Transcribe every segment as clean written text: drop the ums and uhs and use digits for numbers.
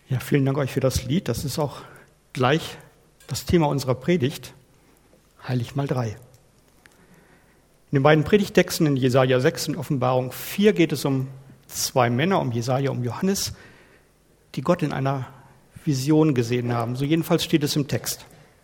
Ja, vielen Dank euch für das Lied. Das ist auch gleich das Thema unserer Predigt. Heilig mal 3. In den beiden Predigttexten in Jesaja 6 und Offenbarung 4 geht es um zwei Männer, um Jesaja und Johannes, die Gott in einer Vision gesehen haben. So jedenfalls steht es im Text.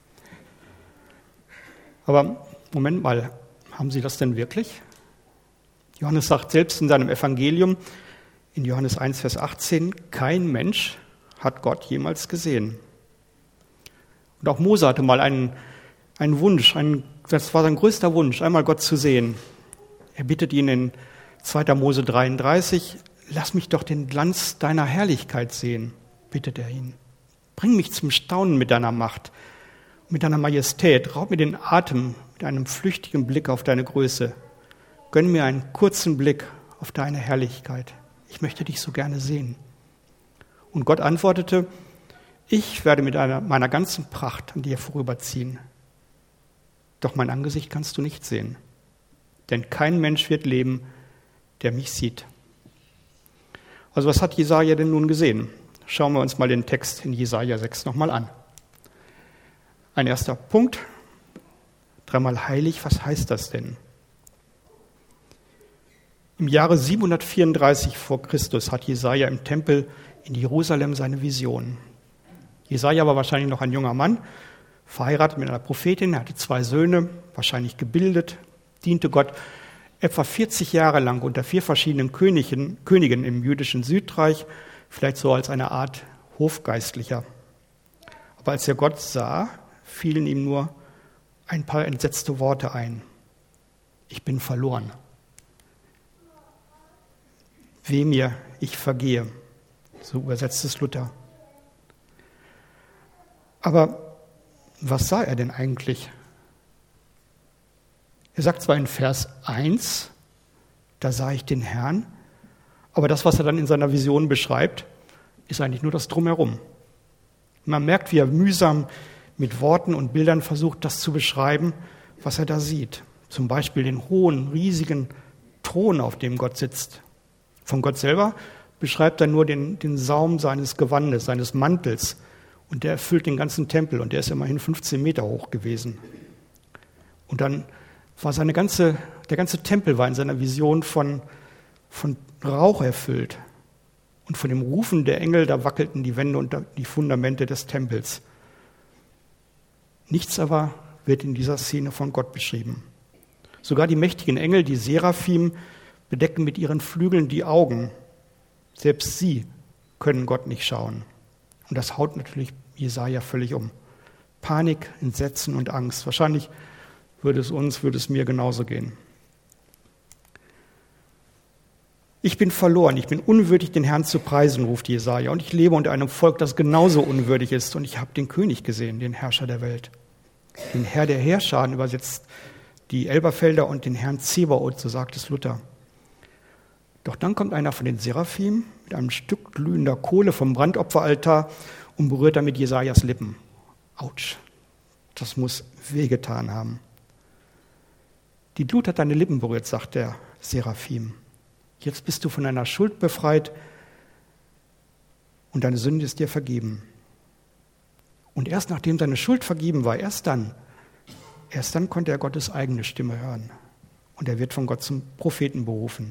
Aber Moment mal, haben sie das denn wirklich? Johannes sagt selbst in seinem Evangelium, in Johannes 1, Vers 18, kein Mensch hat Gott jemals gesehen. Und auch Mose hatte mal einen Wunsch, das war sein größter Wunsch, einmal Gott zu sehen. Er bittet ihn in 2. Mose 33, lass mich doch den Glanz deiner Herrlichkeit sehen, bittet er ihn. Bring mich zum Staunen mit deiner Macht, mit deiner Majestät, raub mir den Atem mit einem flüchtigen Blick auf deine Größe. Gönn mir einen kurzen Blick auf deine Herrlichkeit. Ich möchte dich so gerne sehen. Und Gott antwortete, ich werde mit meiner ganzen Pracht an dir vorüberziehen. Doch mein Angesicht kannst du nicht sehen. Denn kein Mensch wird leben, der mich sieht. Also was hat Jesaja denn nun gesehen? Schauen wir uns mal den Text in Jesaja 6 nochmal an. Ein erster Punkt. Dreimal heilig, was heißt das denn? Im Jahre 734 vor Christus hat Jesaja im Tempel in Jerusalem seine Vision. Jesaja war wahrscheinlich noch ein junger Mann, verheiratet mit einer Prophetin, er hatte 2 Söhne, wahrscheinlich gebildet, diente Gott etwa 40 Jahre lang unter 4 verschiedenen Königen im jüdischen Südreich, vielleicht so als eine Art Hofgeistlicher. Aber als er Gott sah, fielen ihm nur ein paar entsetzte Worte ein. Ich bin verloren. Weh mir, ich vergehe. So übersetzt es Luther. Aber was sah er denn eigentlich? Er sagt zwar in Vers 1, da sah ich den Herrn, aber das, was er dann in seiner Vision beschreibt, ist eigentlich nur das Drumherum. Man merkt, wie er mühsam mit Worten und Bildern versucht, das zu beschreiben, was er da sieht. Zum Beispiel den hohen, riesigen Thron, auf dem Gott sitzt. Von Gott selber beschreibt er nur den Saum seines Gewandes, seines Mantels. Und der erfüllt den ganzen Tempel und der ist immerhin 15 Meter hoch gewesen. Und dann war der ganze Tempel war in seiner Vision von Rauch erfüllt. Und von dem Rufen der Engel, da wackelten die Wände und die Fundamente des Tempels. Nichts aber wird in dieser Szene von Gott beschrieben. Sogar die mächtigen Engel, die Seraphim, bedecken mit ihren Flügeln die Augen. Selbst sie können Gott nicht schauen. Und das haut natürlich Jesaja völlig um. Panik, Entsetzen und Angst. Wahrscheinlich würde es mir genauso gehen. Ich bin verloren, ich bin unwürdig, den Herrn zu preisen, ruft Jesaja. Und ich lebe unter einem Volk, das genauso unwürdig ist. Und ich habe den König gesehen, den Herrscher der Welt. Den Herr der Heerscharen übersetzt die Elberfelder und den Herrn Zebaoth, so sagt es Luther. Doch dann kommt einer von den Seraphim mit einem Stück glühender Kohle vom Brandopferaltar und berührt damit Jesajas Lippen. Autsch, das muss wehgetan haben. Die Glut hat deine Lippen berührt, sagt der Seraphim. Jetzt bist du von deiner Schuld befreit und deine Sünde ist dir vergeben. Und erst nachdem seine Schuld vergeben war, erst dann konnte er Gottes eigene Stimme hören. Und er wird von Gott zum Propheten berufen.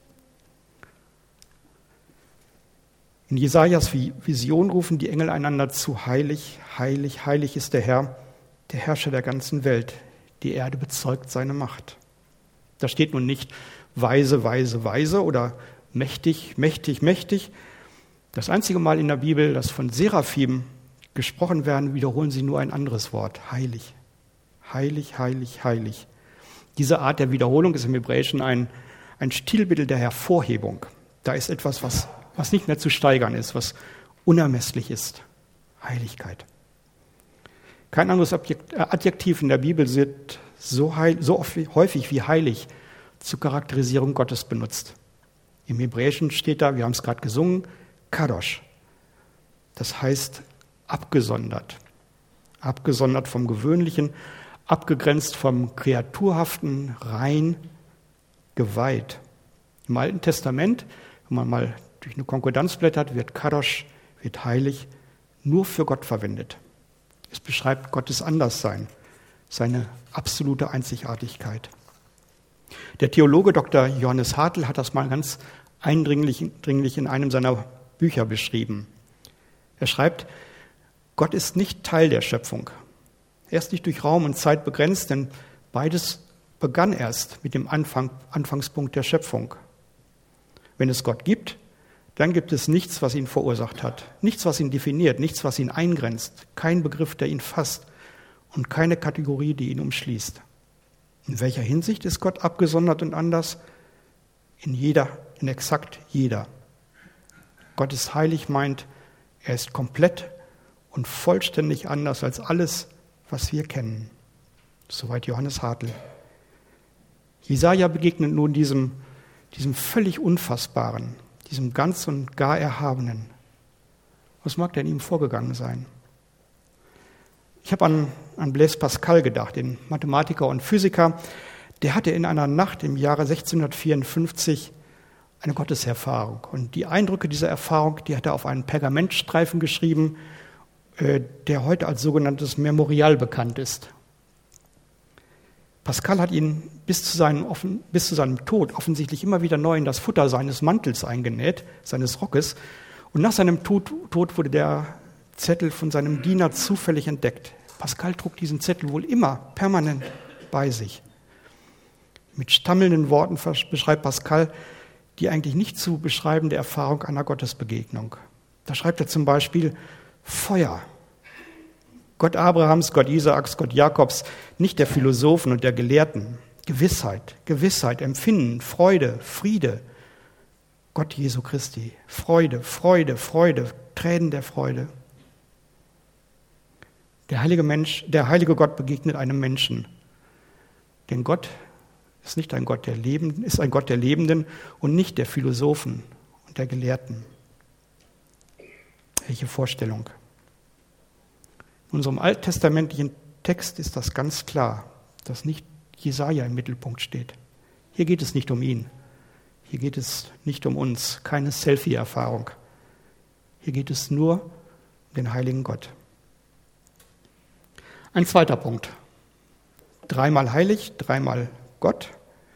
In Jesajas Vision rufen die Engel einander zu, heilig, heilig, heilig ist der Herr, der Herrscher der ganzen Welt. Die Erde bezeugt seine Macht. Da steht nun nicht weise, weise, weise oder mächtig, mächtig, mächtig. Das einzige Mal in der Bibel, dass von Seraphim gesprochen werden, wiederholen sie nur ein anderes Wort, heilig. Heilig, heilig, heilig. Diese Art der Wiederholung ist im Hebräischen ein Stilmittel der Hervorhebung. Da ist etwas, was nicht mehr zu steigern ist, was unermesslich ist. Heiligkeit. Kein anderes Adjektiv in der Bibel wird so häufig wie heilig zur Charakterisierung Gottes benutzt. Im Hebräischen steht da, wir haben es gerade gesungen, Kadosh. Das heißt abgesondert. Abgesondert vom Gewöhnlichen, abgegrenzt vom Kreaturhaften, rein, geweiht. Im Alten Testament, wenn man mal durch eine Konkordanz blättert, wird Kadosh wird heilig nur für Gott verwendet. Es beschreibt Gottes Anderssein, seine absolute Einzigartigkeit. Der Theologe Dr. Johannes Hartl hat das mal ganz eindringlich in einem seiner Bücher beschrieben. Er schreibt, Gott ist nicht Teil der Schöpfung. Er ist nicht durch Raum und Zeit begrenzt, denn beides begann erst mit dem Anfangspunkt der Schöpfung. Wenn es Gott gibt, dann gibt es nichts, was ihn verursacht hat, nichts, was ihn definiert, nichts, was ihn eingrenzt, kein Begriff, der ihn fasst und keine Kategorie, die ihn umschließt. In welcher Hinsicht ist Gott abgesondert und anders? In exakt jeder. Gott ist heilig meint, er ist komplett und vollständig anders als alles, was wir kennen. Soweit Johannes Hartl. Jesaja begegnet nun diesem völlig Unfassbaren, diesem ganz und gar Erhabenen. Was mag denn ihm vorgegangen sein? Ich habe an Blaise Pascal gedacht, den Mathematiker und Physiker. Der hatte in einer Nacht im Jahre 1654 eine Gotteserfahrung. Und die Eindrücke dieser Erfahrung, die hat er auf einen Pergamentstreifen geschrieben, der heute als sogenanntes Memorial bekannt ist. Pascal hat ihn bis zu seinem Tod offensichtlich immer wieder neu in das Futter seines Mantels eingenäht, seines Rockes. Und nach seinem Tod wurde der Zettel von seinem Diener zufällig entdeckt. Pascal trug diesen Zettel wohl immer permanent bei sich. Mit stammelnden Worten beschreibt Pascal die eigentlich nicht zu beschreibende Erfahrung einer Gottesbegegnung. Da schreibt er zum Beispiel Feuer. Gott Abrahams, Gott Isaaks, Gott Jakobs, nicht der Philosophen und der Gelehrten. Gewissheit, Empfinden, Freude, Friede. Gott Jesu Christi. Freude, Tränen der Freude. Der heilige Gott begegnet einem Menschen. Denn Gott ist nicht ein Gott der Lebenden, ist ein Gott der Lebenden und nicht der Philosophen und der Gelehrten. Welche Vorstellung. In unserem alttestamentlichen Text ist das ganz klar, dass nicht Jesaja im Mittelpunkt steht. Hier geht es nicht um ihn. Hier geht es nicht um uns, keine Selfie-Erfahrung. Hier geht es nur um den heiligen Gott. Ein zweiter Punkt. Dreimal heilig, dreimal Gott.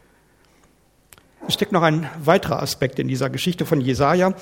Es steckt noch ein weiterer Aspekt in dieser Geschichte von Jesaja,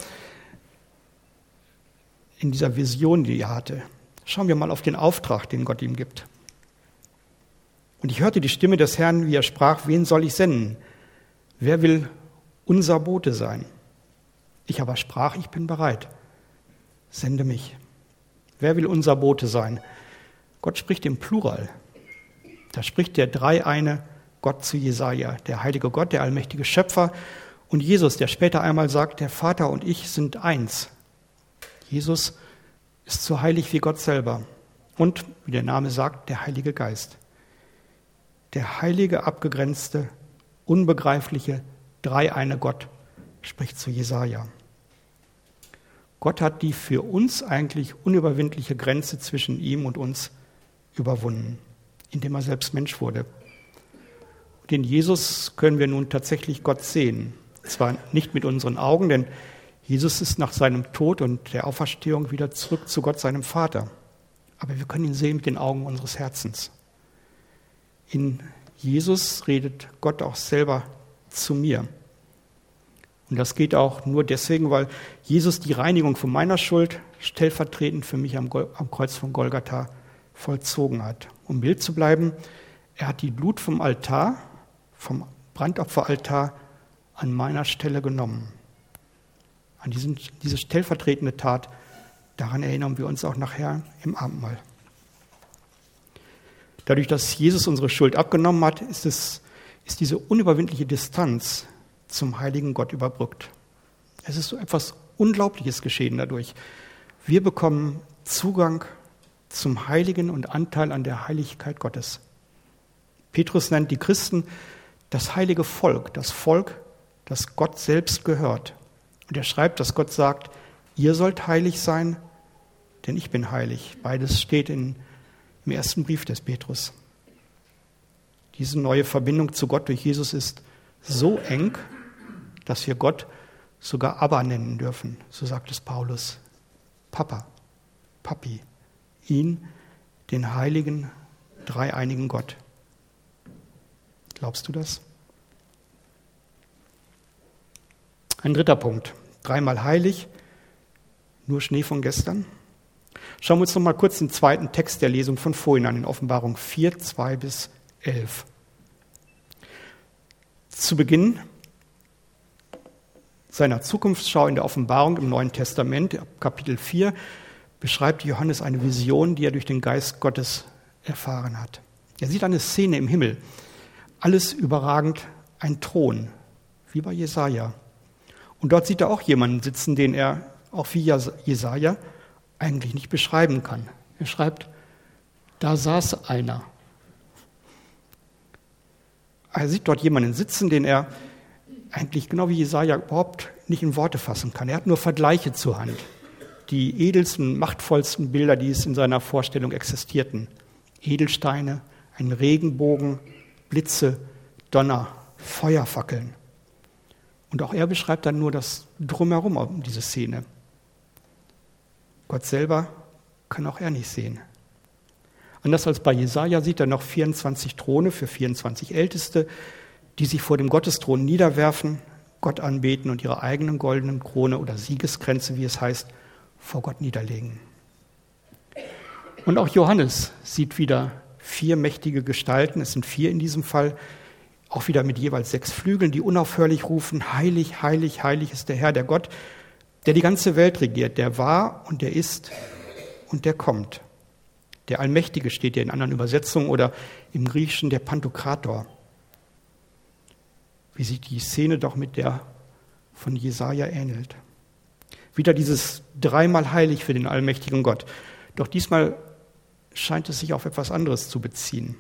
in dieser Vision, die er hatte. Schauen wir mal auf den Auftrag, den Gott ihm gibt. Und ich hörte die Stimme des Herrn, wie er sprach, wen soll ich senden? Wer will unser Bote sein? Ich aber sprach, ich bin bereit. Sende mich. Wer will unser Bote sein? Gott spricht im Plural. Da spricht der dreieine Gott zu Jesaja, der heilige Gott, der allmächtige Schöpfer und Jesus, der später einmal sagt, der Vater und ich sind eins. Jesus ist so heilig wie Gott selber und, wie der Name sagt, der Heilige Geist. Der heilige, abgegrenzte, unbegreifliche, dreieine Gott spricht zu Jesaja. Gott hat die für uns eigentlich unüberwindliche Grenze zwischen ihm und uns überwunden, indem er selbst Mensch wurde. Und in Jesus können wir nun tatsächlich Gott sehen. Zwar nicht mit unseren Augen, denn Jesus ist nach seinem Tod und der Auferstehung wieder zurück zu Gott, seinem Vater. Aber wir können ihn sehen mit den Augen unseres Herzens. In Jesus redet Gott auch selber zu mir. Und das geht auch nur deswegen, weil Jesus die Reinigung von meiner Schuld stellvertretend für mich am Kreuz von Golgatha vollzogen hat. Um mild zu bleiben, er hat die Blut vom Altar, vom Brandopferaltar an meiner Stelle genommen. An diese stellvertretende Tat, daran erinnern wir uns auch nachher im Abendmahl. Dadurch, dass Jesus unsere Schuld abgenommen hat, ist diese unüberwindliche Distanz zum heiligen Gott überbrückt. Es ist so etwas Unglaubliches geschehen dadurch. Wir bekommen Zugang zum Heiligen und Anteil an der Heiligkeit Gottes. Petrus nennt die Christen das heilige Volk, das Gott selbst gehört. Und er schreibt, dass Gott sagt, ihr sollt heilig sein, denn ich bin heilig. Beides steht im ersten Brief des Petrus. Diese neue Verbindung zu Gott durch Jesus ist so eng, dass wir Gott sogar Abba nennen dürfen, so sagt es Paulus. Papa, Papi, ihn, den heiligen, dreieinigen Gott. Glaubst du das? Ein dritter Punkt. Dreimal heilig, nur Schnee von gestern. Schauen wir uns noch mal kurz den zweiten Text der Lesung von vorhin an, in Offenbarung 4, 2-11. Zu Beginn seiner Zukunftsschau in der Offenbarung im Neuen Testament, Kapitel 4, beschreibt Johannes eine Vision, die er durch den Geist Gottes erfahren hat. Er sieht eine Szene im Himmel, alles überragend, ein Thron, wie bei Jesaja. Und dort sieht er auch jemanden sitzen, den er, auch wie Jesaja, eigentlich nicht beschreiben kann. Er schreibt, da saß einer. Er sieht dort jemanden sitzen, den er eigentlich genau wie Jesaja überhaupt nicht in Worte fassen kann. Er hat nur Vergleiche zur Hand. Die edelsten, machtvollsten Bilder, die es in seiner Vorstellung existierten. Edelsteine, ein Regenbogen, Blitze, Donner, Feuerfackeln. Und auch er beschreibt dann nur das Drumherum um diese Szene. Gott selber kann auch er nicht sehen. Anders als bei Jesaja sieht er noch 24 Throne für 24 Älteste, die sich vor dem Gottesthron niederwerfen, Gott anbeten und ihre eigenen goldenen Krone oder Siegeskränze, wie es heißt, vor Gott niederlegen. Und auch Johannes sieht wieder 4 mächtige Gestalten, es sind 4 in diesem Fall, auch wieder mit jeweils 6 Flügeln, die unaufhörlich rufen, heilig, heilig, heilig ist der Herr, der Gott, der die ganze Welt regiert, der war und der ist und der kommt. Der Allmächtige steht ja in anderen Übersetzungen oder im Griechischen der Pantokrator. Wie sich die Szene doch mit der von Jesaja ähnelt. Wieder dieses dreimal heilig für den allmächtigen Gott. Doch diesmal scheint es sich auf etwas anderes zu beziehen.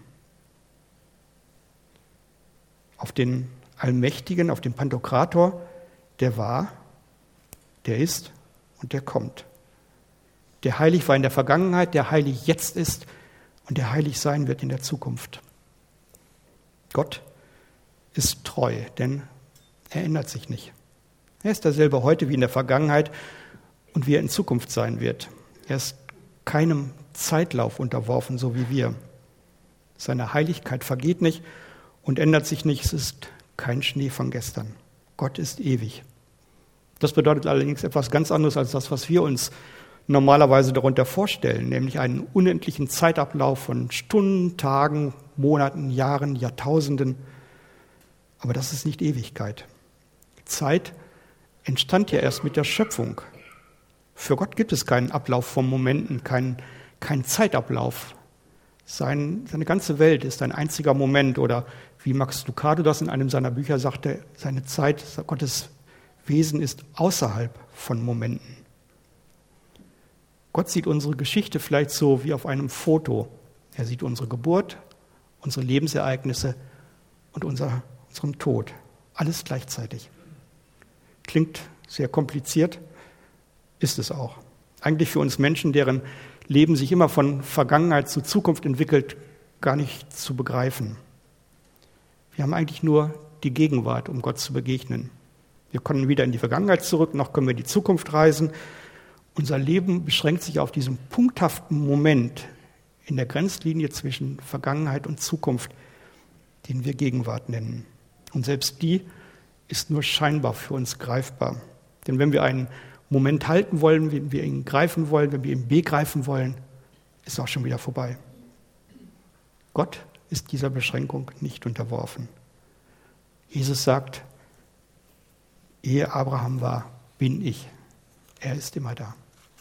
Auf den Allmächtigen, auf den Pantokrator, der war, der ist und der kommt. Der heilig war in der Vergangenheit, der heilig jetzt ist und der heilig sein wird in der Zukunft. Gott ist treu, denn er ändert sich nicht. Er ist derselbe heute wie in der Vergangenheit und wie er in Zukunft sein wird. Er ist keinem Zeitlauf unterworfen, so wie wir. Seine Heiligkeit vergeht nicht und ändert sich nicht. Es ist kein Schnee von gestern. Gott ist ewig. Das bedeutet allerdings etwas ganz anderes als das, was wir uns normalerweise darunter vorstellen, nämlich einen unendlichen Zeitablauf von Stunden, Tagen, Monaten, Jahren, Jahrtausenden. Aber das ist nicht Ewigkeit. Zeit entstand ja erst mit der Schöpfung. Für Gott gibt es keinen Ablauf von Momenten, keinen Zeitablauf. Seine ganze Welt ist ein einziger Moment oder wie Max Lucado das in einem seiner Bücher sagte, seine Zeit, Gottes Wesen ist außerhalb von Momenten. Gott sieht unsere Geschichte vielleicht so wie auf einem Foto. Er sieht unsere Geburt, unsere Lebensereignisse und unseren Tod. Alles gleichzeitig. Klingt sehr kompliziert, ist es auch. Eigentlich für uns Menschen, deren Leben sich immer von Vergangenheit zu Zukunft entwickelt, gar nicht zu begreifen. Wir haben eigentlich nur die Gegenwart, um Gott zu begegnen. Wir können weder in die Vergangenheit zurück, noch können wir in die Zukunft reisen. Unser Leben beschränkt sich auf diesen punkthaften Moment in der Grenzlinie zwischen Vergangenheit und Zukunft, den wir Gegenwart nennen. Und selbst die ist nur scheinbar für uns greifbar. Denn wenn wir einen Moment halten wollen, wenn wir ihn greifen wollen, wenn wir ihn begreifen wollen, ist auch schon wieder vorbei. Gott ist dieser Beschränkung nicht unterworfen. Jesus sagt, ehe Abraham war, bin ich. Er ist immer da.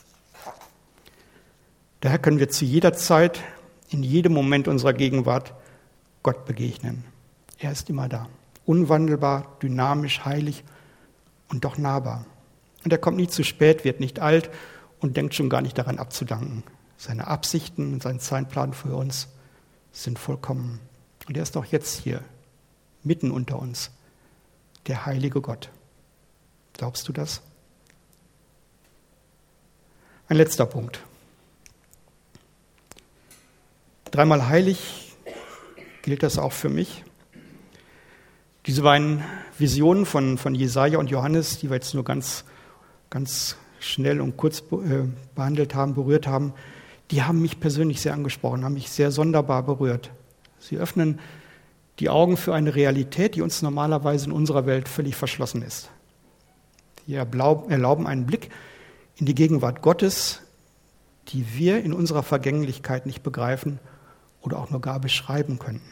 Daher können wir zu jeder Zeit, in jedem Moment unserer Gegenwart Gott begegnen. Er ist immer da. Unwandelbar, dynamisch, heilig und doch nahbar. Und er kommt nie zu spät, wird nicht alt und denkt schon gar nicht daran abzudanken. Seine Absichten und sein Zeitplan für uns sind vollkommen. Und er ist auch jetzt hier, mitten unter uns, der heilige Gott. Glaubst du das? Ein letzter Punkt. Dreimal heilig gilt das auch für mich. Diese beiden Visionen von Jesaja und Johannes, die wir jetzt nur ganz schnell und kurz behandelt haben, berührt haben, die haben mich persönlich sehr angesprochen, haben mich sehr sonderbar berührt. Sie öffnen die Augen für eine Realität, die uns normalerweise in unserer Welt völlig verschlossen ist. Die erlauben einen Blick in die Gegenwart Gottes, die wir in unserer Vergänglichkeit nicht begreifen oder auch nur gar beschreiben könnten.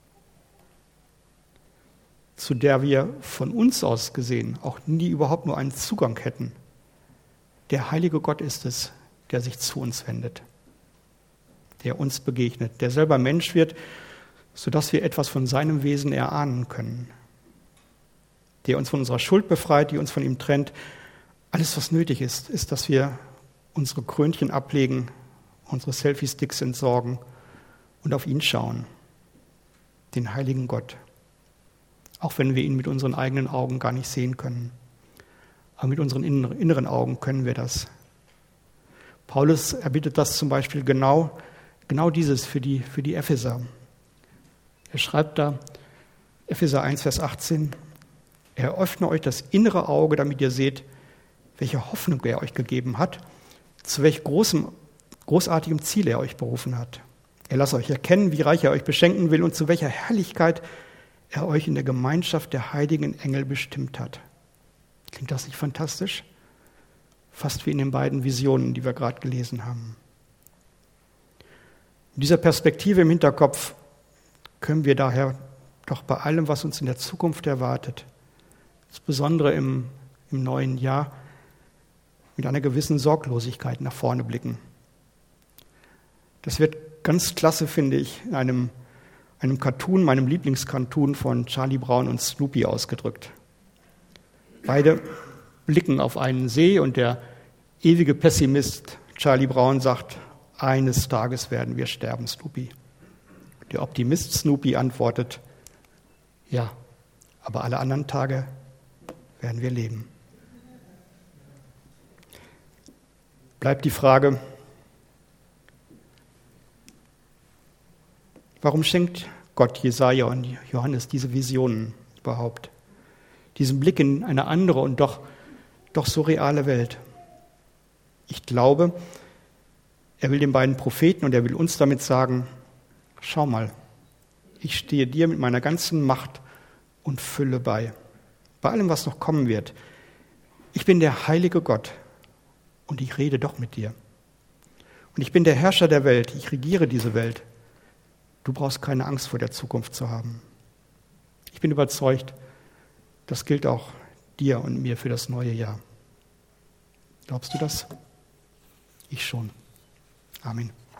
Zu der wir von uns aus gesehen auch nie überhaupt nur einen Zugang hätten. Der heilige Gott ist es, der sich zu uns wendet, der uns begegnet, der selber Mensch wird, sodass wir etwas von seinem Wesen erahnen können, der uns von unserer Schuld befreit, die uns von ihm trennt. Alles, was nötig ist, ist, dass wir unsere Krönchen ablegen, unsere Selfie-Sticks entsorgen und auf ihn schauen, den heiligen Gott, auch wenn wir ihn mit unseren eigenen Augen gar nicht sehen können. Aber mit unseren inneren Augen können wir das. Paulus erbittet das zum Beispiel genau dieses für die Epheser. Er schreibt da, Epheser 1, Vers 18, er öffne euch das innere Auge, damit ihr seht, welche Hoffnung er euch gegeben hat, zu welch großartigem Ziel er euch berufen hat. Er lasse euch erkennen, wie reich er euch beschenken will und zu welcher Herrlichkeit er euch in der Gemeinschaft der heiligen Engel bestimmt hat. Klingt das nicht fantastisch? Fast wie in den beiden Visionen, die wir gerade gelesen haben. Mit dieser Perspektive im Hinterkopf können wir daher doch bei allem, was uns in der Zukunft erwartet, insbesondere im neuen Jahr, mit einer gewissen Sorglosigkeit nach vorne blicken. Das wird ganz klasse, finde ich, in einem Cartoon, meinem Lieblingscartoon von Charlie Brown und Snoopy ausgedrückt. Beide blicken auf einen See und der ewige Pessimist Charlie Brown sagt, eines Tages werden wir sterben, Snoopy. Der Optimist Snoopy antwortet, ja, aber alle anderen Tage werden wir leben. Bleibt die Frage, warum schenkt Gott Jesaja und Johannes diese Visionen überhaupt? Diesen Blick in eine andere und doch so reale Welt. Ich glaube, er will den beiden Propheten und er will uns damit sagen, schau mal, ich stehe dir mit meiner ganzen Macht und Fülle bei allem, was noch kommen wird. Ich bin der heilige Gott und ich rede doch mit dir. Und ich bin der Herrscher der Welt, ich regiere diese Welt. Du brauchst keine Angst vor der Zukunft zu haben. Ich bin überzeugt, das gilt auch dir und mir für das neue Jahr. Glaubst du das? Ich schon. Amen.